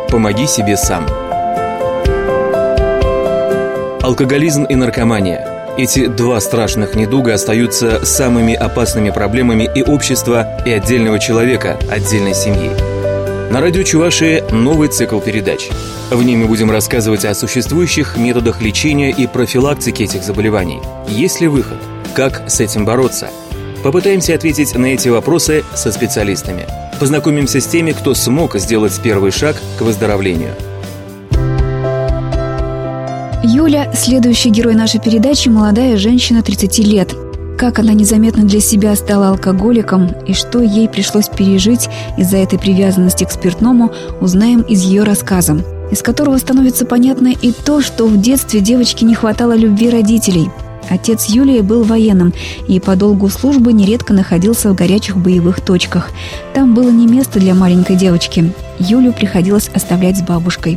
«Помоги себе сам». Алкоголизм и наркомания. Эти два страшных недуга остаются самыми опасными проблемами и общества, и отдельного человека, отдельной семьи. На радио Чувашия новый цикл передач. В ней мы будем рассказывать о существующих методах лечения и профилактики этих заболеваний. Есть ли выход? Как с этим бороться? Попытаемся ответить на эти вопросы со специалистами. Познакомимся с теми, кто смог сделать первый шаг к выздоровлению. Юля, следующий герой нашей передачи, молодая женщина 30 лет. Как она незаметно для себя стала алкоголиком и что ей пришлось пережить из-за этой привязанности к спиртному, узнаем из ее рассказа, из которого становится понятно и то, что в детстве девочке не хватало любви родителей. Отец Юлии был военным и по долгу службы нередко находился в горячих боевых точках. Там было не место для маленькой девочки. Юлю приходилось оставлять с бабушкой.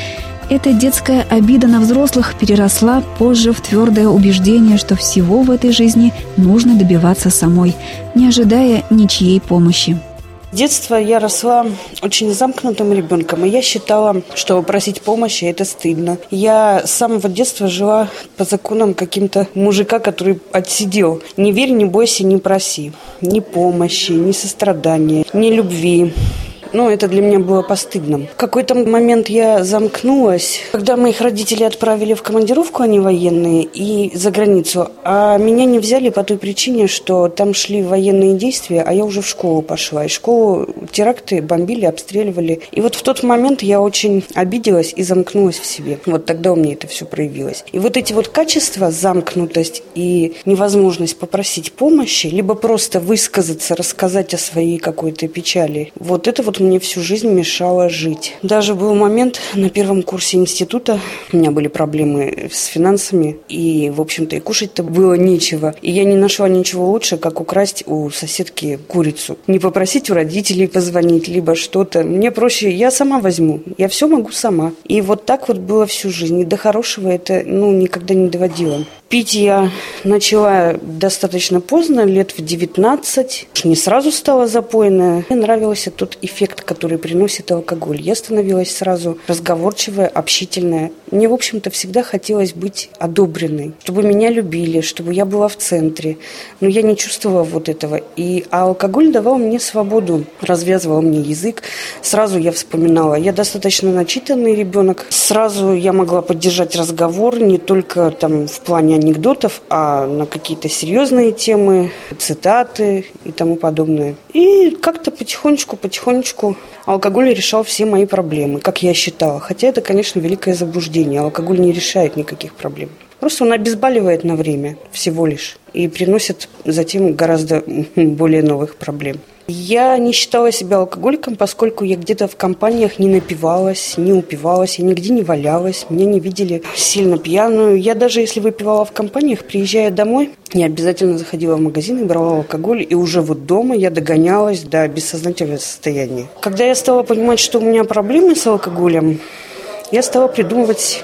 Эта детская обида на взрослых переросла позже в твердое убеждение, что всего в этой жизни нужно добиваться самой, не ожидая ничьей помощи. С детства я росла очень замкнутым ребенком, и я считала, что просить помощи – это стыдно. Я с самого детства жила по законам каким-то мужика, который отсидел. Не верь, не бойся, не проси. Ни помощи, ни сострадания, ни любви. Это для меня было постыдным. В какой-то момент я замкнулась, когда моих родителей отправили в командировку, они военные, и за границу. А меня не взяли по той причине, что там шли военные действия, а я уже в школу пошла. И школу теракты бомбили, обстреливали. И вот в тот момент я очень обиделась и замкнулась в себе. Вот тогда у меня это все проявилось. И вот эти вот качества, замкнутость и невозможность попросить помощи, либо просто высказаться, рассказать о своей какой-то печали, вот это вот мне всю жизнь мешало жить. Даже был момент на первом курсе института, у меня были проблемы с финансами, и, в общем-то, и кушать-то было нечего. И я не нашла ничего лучше, как украсть у соседки курицу. Не попросить у родителей позвонить, либо что-то. Мне проще, я сама возьму. Я все могу сама. И вот так вот было всю жизнь. И до хорошего это, никогда не доводило. Пить я начала достаточно поздно, лет в 19. Не сразу стала запойная. Мне нравился тот эффект, который приносит алкоголь. Я становилась сразу разговорчивая, общительная. Мне, в общем-то, всегда хотелось быть одобренной, чтобы меня любили, чтобы я была в центре. Но я не чувствовала вот этого. А алкоголь давал мне свободу, развязывал мне язык. Сразу я вспоминала. Я достаточно начитанный ребенок. Сразу я могла поддержать разговор не только в плане анекдотов, а на какие-то серьезные темы, цитаты и тому подобное. И как-то потихонечку алкоголь решал все мои проблемы, как я считала. Хотя это, конечно, великое заблуждение. Алкоголь не решает никаких проблем. Просто он обезболивает на время всего лишь и приносит затем гораздо более новых проблем. Я не считала себя алкоголиком, поскольку я где-то в компаниях не напивалась, не упивалась, я нигде не валялась, меня не видели сильно пьяную. Я даже если выпивала в компаниях, приезжая домой, я обязательно заходила в магазин и брала алкоголь, и уже вот дома я догонялась до бессознательного состояния. Когда я стала понимать, что у меня проблемы с алкоголем, я стала придумывать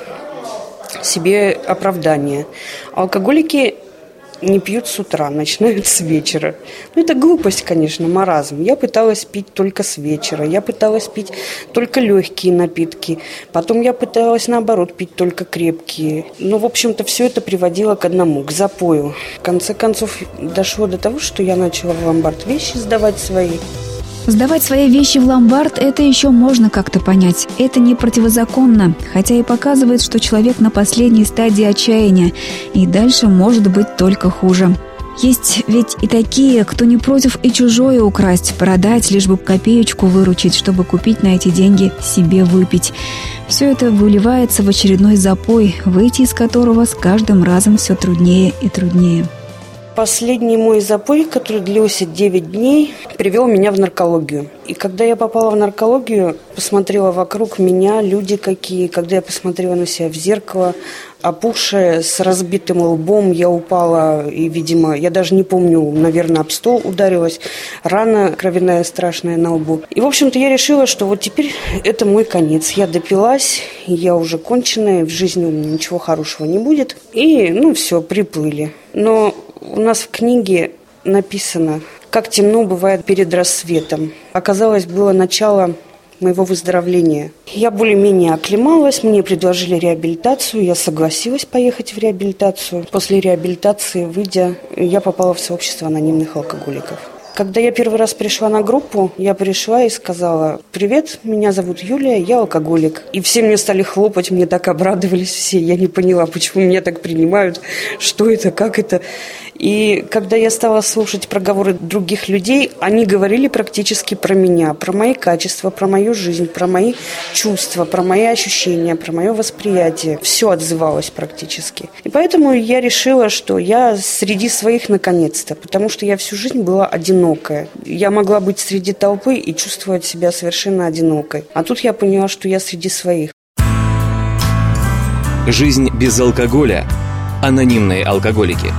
себе оправдание. Алкоголики не пьют с утра, начинают с вечера. Это глупость, конечно, маразм. Я пыталась пить только с вечера. Я пыталась пить только легкие напитки. Потом я пыталась, наоборот, пить только крепкие. В общем-то, все это приводило к одному, к запою. В конце концов, дошло до того, что я начала в ломбард вещи сдавать свои. Сдавать свои вещи в ломбард – это еще можно как-то понять. Это не противозаконно, хотя и показывает, что человек на последней стадии отчаяния, и дальше может быть только хуже. Есть ведь и такие, кто не против и чужое украсть, продать, лишь бы копеечку выручить, чтобы купить на эти деньги себе выпить. Все это выливается в очередной запой, выйти из которого с каждым разом все труднее и труднее. Последний мой запой, который длился 9 дней, привел меня в наркологию. И когда я попала в наркологию, посмотрела вокруг меня, люди какие. Когда я посмотрела на себя в зеркало, опухшая, с разбитым лбом, я упала и, видимо, я даже не помню, наверное, об стол ударилась. Рана кровяная страшная на лбу. И, в общем-то, я решила, что вот теперь это мой конец. Я допилась, я уже конченая, в жизни у меня ничего хорошего не будет. И, все, приплыли. Но у нас в книге написано, как темно бывает перед рассветом. Оказалось, было начало моего выздоровления. Я более-менее оклемалась, мне предложили реабилитацию, я согласилась поехать в реабилитацию. После реабилитации, выйдя, я попала в сообщество анонимных алкоголиков. Когда я первый раз пришла на группу, я пришла и сказала: «Привет, меня зовут Юлия, я алкоголик». И все мне стали хлопать, мне так обрадовались все. Я не поняла, почему меня так принимают, что это, как это. И когда я стала слушать проговоры других людей, они говорили практически про меня, про мои качества, про мою жизнь, про мои чувства, про мои ощущения, про мое восприятие. Все отзывалось практически. И поэтому я решила, что я среди своих наконец-то, потому что я всю жизнь была одинокая. Я могла быть среди толпы и чувствовать себя совершенно одинокой. А тут я поняла, что я среди своих. Жизнь без алкоголя. Анонимные алкоголики.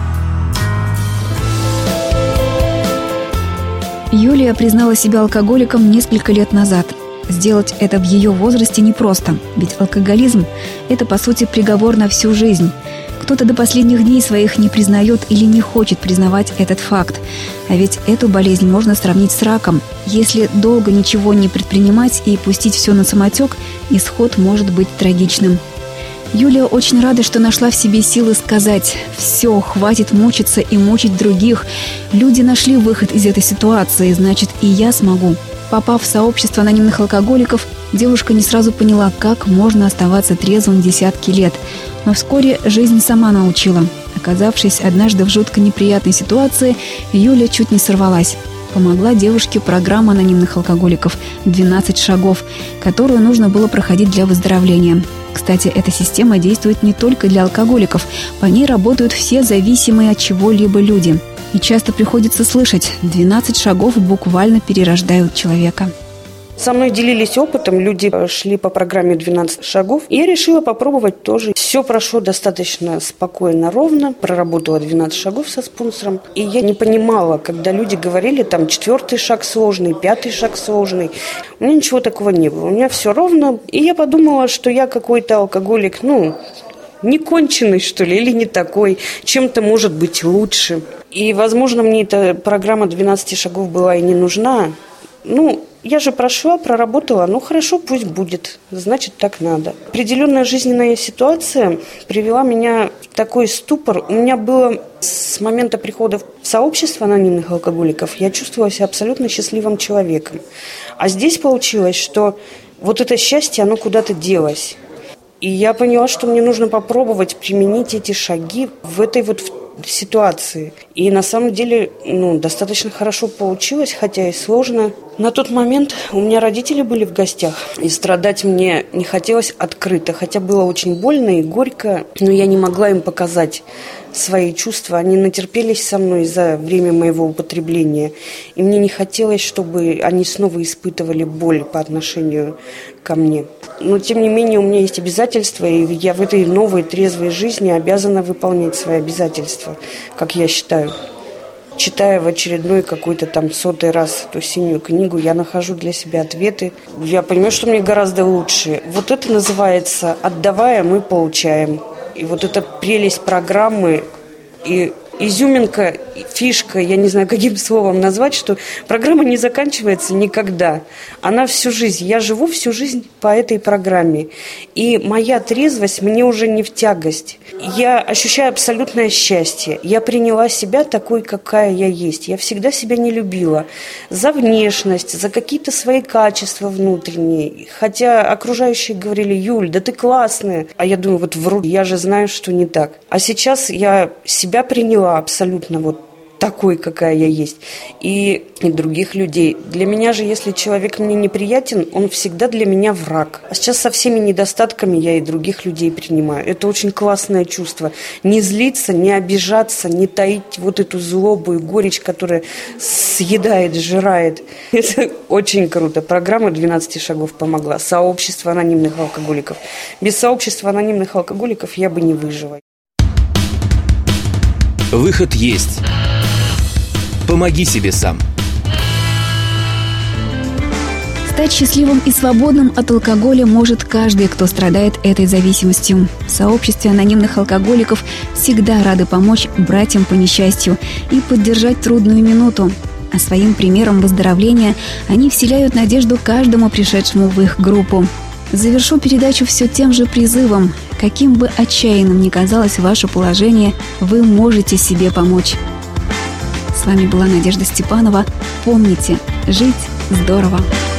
Юлия признала себя алкоголиком несколько лет назад. Сделать это в ее возрасте непросто, ведь алкоголизм – это, по сути, приговор на всю жизнь. Кто-то до последних дней своих не признает или не хочет признавать этот факт. А ведь эту болезнь можно сравнить с раком. Если долго ничего не предпринимать и пустить все на самотек, исход может быть трагичным. Юлия очень рада, что нашла в себе силы сказать: «Все, хватит мучиться и мучить других. Люди нашли выход из этой ситуации, значит, и я смогу». Попав в сообщество анонимных алкоголиков, девушка не сразу поняла, как можно оставаться трезвым десятки лет. Но вскоре жизнь сама научила. Оказавшись однажды в жутко неприятной ситуации, Юля чуть не сорвалась. Помогла девушке программа анонимных алкоголиков «12 шагов», которую нужно было проходить для выздоровления. Кстати, эта система действует не только для алкоголиков. По ней работают все зависимые от чего-либо люди. И часто приходится слышать: 12 шагов буквально перерождают человека. Со мной делились опытом, люди шли по программе 12 шагов. И я решила попробовать тоже. Все прошло достаточно спокойно, ровно. Проработала 12 шагов со спонсором. И я не понимала, когда люди говорили, там 4-й шаг сложный, 5-й шаг сложный. У меня ничего такого не было. У меня все ровно. И я подумала, что я какой-то алкоголик, не конченый, что ли, или не такой. Чем-то может быть лучше. И, возможно, мне эта программа 12 шагов была и не нужна. Я же прошла, проработала, хорошо, пусть будет, значит, так надо. Определенная жизненная ситуация привела меня в такой ступор. У меня было с момента прихода в сообщество анонимных алкоголиков, я чувствовала себя абсолютно счастливым человеком. А здесь получилось, что вот это счастье, оно куда-то делось. И я поняла, что мне нужно попробовать применить эти шаги в этой ситуации. И на самом деле, достаточно хорошо получилось, хотя и сложно. На тот момент у меня родители были в гостях, и страдать мне не хотелось открыто, хотя было очень больно и горько, но я не могла им показать свои чувства. Они натерпелись со мной за время моего употребления, и мне не хотелось, чтобы они снова испытывали боль по отношению ко мне. Но, тем не менее, у меня есть обязательства, и я в этой новой трезвой жизни обязана выполнять свои обязательства, как я считаю. Читая в очередной какой-то 100-й раз эту синюю книгу, я нахожу для себя ответы. Я понимаю, что мне гораздо лучше. Вот это называется «отдавая, мы получаем». И вот эта прелесть программы и изюминка, фишка, я не знаю, каким словом назвать, что программа не заканчивается никогда. Она всю жизнь. Я живу всю жизнь по этой программе. И моя трезвость мне уже не в тягость. Я ощущаю абсолютное счастье. Я приняла себя такой, какая я есть. Я всегда себя не любила. За внешность, за какие-то свои качества внутренние. Хотя окружающие говорили: «Юль, да ты классная». А я думаю, вру, я же знаю, что не так. А сейчас я себя приняла абсолютно такой, какая я есть, и других людей. Для меня же, если человек мне неприятен, он всегда для меня враг. А сейчас со всеми недостатками я и других людей принимаю. Это очень классное чувство. Не злиться, не обижаться, не таить эту злобу и горечь, которая съедает, сжирает. Это очень круто. Программа 12 шагов помогла. Сообщество анонимных алкоголиков. Без сообщества анонимных алкоголиков я бы не выжила. Выход есть. Помоги себе сам. Стать счастливым и свободным от алкоголя может каждый, кто страдает этой зависимостью. В сообществе анонимных алкоголиков всегда рады помочь братьям по несчастью и поддержать трудную минуту. а своим примером выздоровления они вселяют надежду каждому пришедшему в их группу. Завершу передачу все тем же призывом. Каким бы отчаянным ни казалось ваше положение, вы можете себе помочь. С вами была Надежда Степанова. Помните, жить здорово!